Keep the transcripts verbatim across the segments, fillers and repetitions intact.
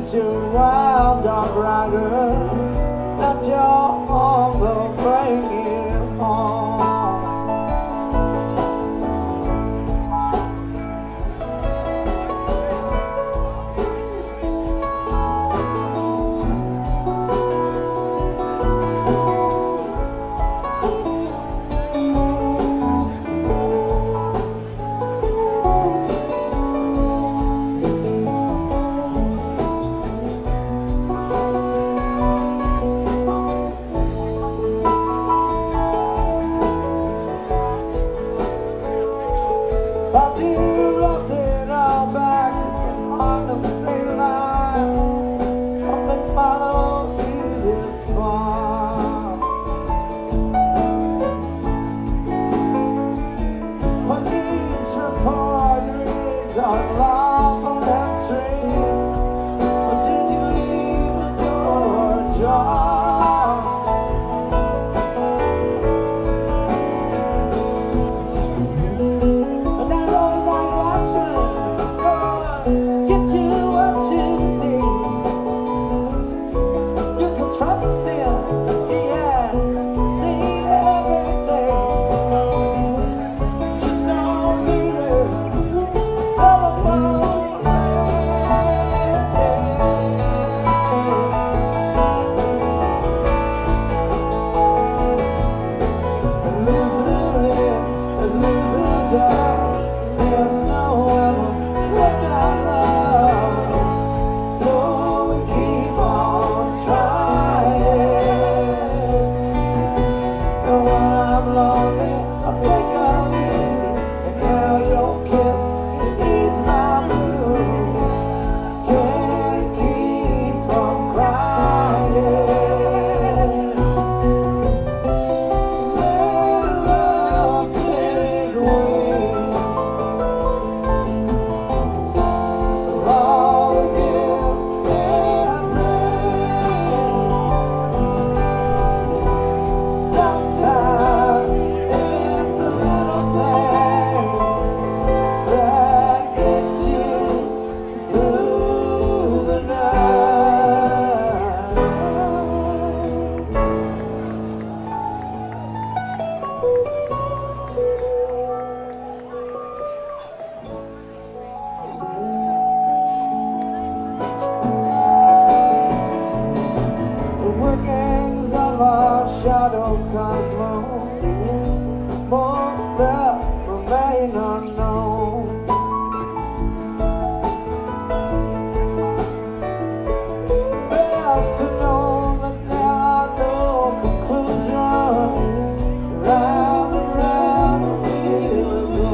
It's your wild dog riders that your hunger bring you home. But you left it all back on the state line. Something followed you this far. Police report reads unlawful entry. Or did you leave the door ajar? Trust him, he had seen everything. Just don't be there. Telephone loser is as loser does. There's no one without love, so we keep on trying. Lonely, I think of you and how your kiss it ease my blues. Can't keep from crying. Let love take wing of all the gifts and rain. Sometimes workings of our shadow cosmos, most that remain unknown. Best to know that there are no conclusions. Round and round we will go.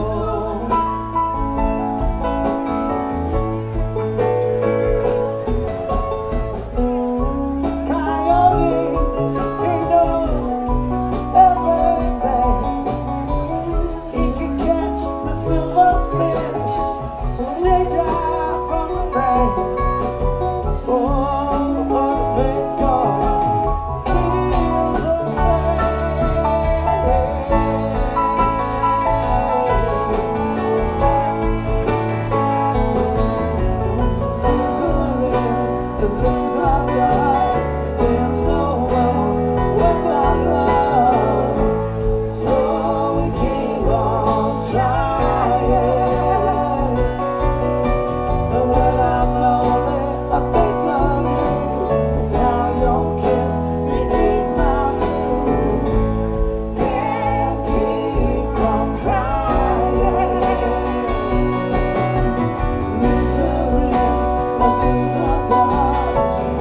Lose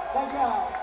Thank y'all.